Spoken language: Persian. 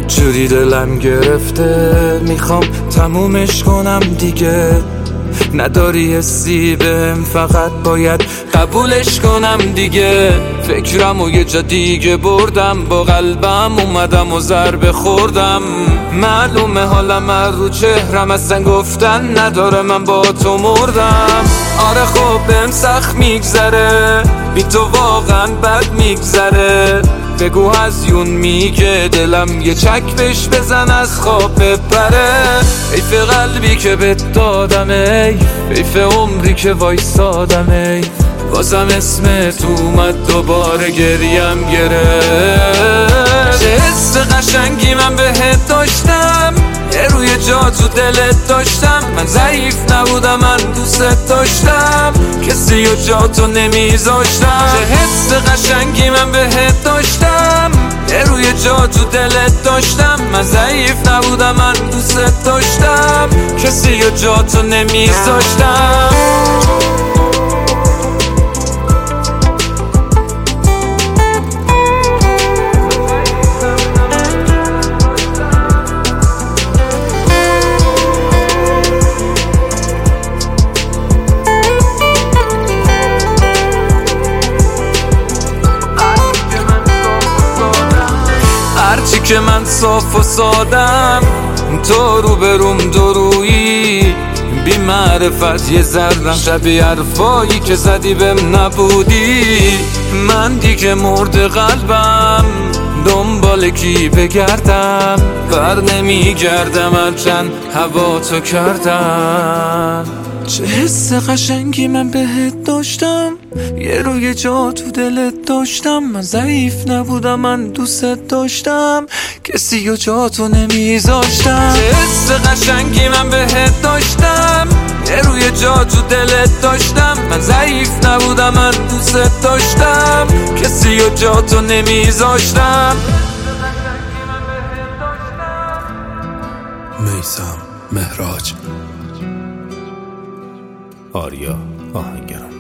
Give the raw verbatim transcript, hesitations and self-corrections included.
جوری دلم گرفته میخوام تمومش کنم دیگه. نداری حسی بهم، فقط باید قبولش کنم دیگه. فکرم و یه جا دیگه بردم، با قلبم اومدم و ضربه خوردم. معلومه حالم از رو چهرم، اصلا گفتن نداره من با تو مردم. آره خب بهم سخت میگذره، بی تو واقعا بد میگذره. بگو هزیون میگه دلم یه چک بهش بزن از خواب بپره. حیف قلبی که بهت دادم، ای حیف عمری که وایسادم، ای بازم اسمت اومد دوباره گریم گرفت. چه حس قشنگی من بهت داشتم، یه روی جا تو دلت داشتم. من ضعیف نبودم، من دوست داشتم، کسی و جا تو نمیذاشتم. چه حس قشنگی من بهت داشتم، یه روی جا تو دلت داشتم. من ضعیف نبودم، من دوست داشتم، کسی و جا تو نمیذاشتم. هرچی که من صاف و سادم، تو رو بروم درویی. بی معرفت یه ذرم شبیه حرفایی که زدی بهم نبودی. من دیگه مرد قلبم، دنبال کی بگردم؟ بر نمیگردم هرچند هوا تو کردم. چه حس قشنگی من بهت داشتم، یه روی جا تو دلت داشتم. من ضعیف نبودم، من دوست داشتم، کسی و جا تو نمیذاشتم. چه حس قشنگی من بهت داشتم، یه روی جا تو دلت داشتم. من ضعیف نبودم، من دوست داشتم، کسی و جا تو نمیذاشتم. میثم مهراج، آریا آهنگران.